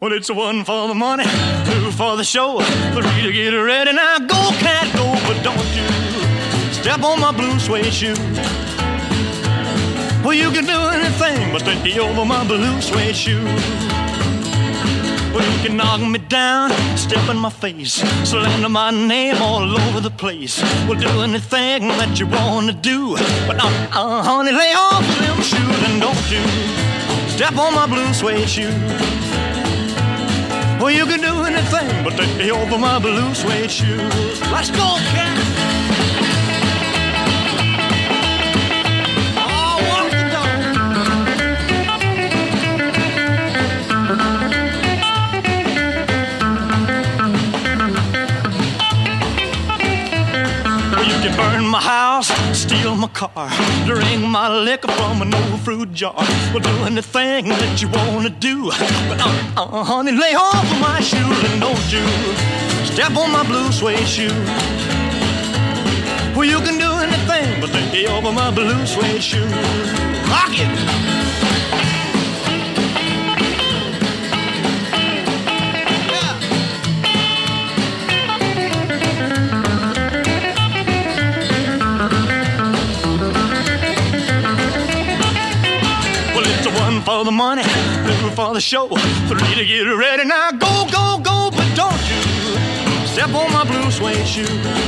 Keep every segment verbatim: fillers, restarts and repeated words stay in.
Well, it's one for the money, two for the show, three to get ready. Now go, cat, go, but don't you step on my blue suede shoe. Well, you can do anything but stay over my blue suede shoe. Well, you can knock me down, step in my face, slander my name all over the place. Well, do anything that you want to do, but uh, uh, honey, lay off them shoes and don't you step on my blue suede shoe. Well, you can do anything but stay over my blue suede shoes. Let's go, cat. Oh, walk the dog. Well, you can burn my house, steal my car, drink my liquor from an old fruit jar. Well, do anything that you want to do, but uh, uh, honey, lay off of my shoes and don't you step on my blue suede shoe. Well, you can do anything but stay over my blue suede shoe. Rock it! For the money, two for the show, three to get ready. Now go, go, go, but don't you step on my blue suede shoe.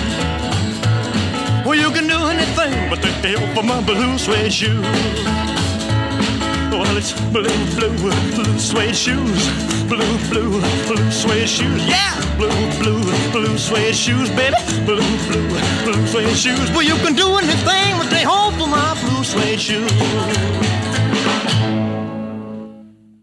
Well, you can do anything but stay over my blue suede shoe. Well, it's blue, blue, blue suede shoes, blue, blue, blue suede shoes. Yeah, blue, blue, blue suede shoes, baby, blue, blue, blue suede shoes. Well, you can do anything but stay home for my blue suede shoes.